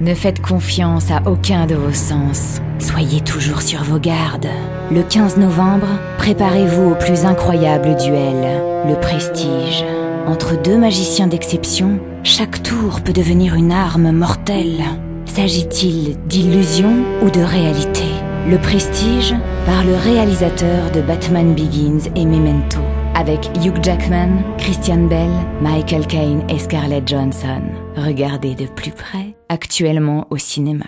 Ne faites confiance à aucun de vos sens. Soyez toujours sur vos gardes. Le 15 novembre, préparez-vous au plus incroyable duel, le Prestige. Entre deux magiciens d'exception, chaque tour peut devenir une arme mortelle. S'agit-il d'illusion ou de réalité? Le Prestige par le réalisateur de Batman Begins et Memento, avec Hugh Jackman, Christian Bale, Michael Caine et Scarlett Johansson. Regardez de plus près, actuellement au cinéma.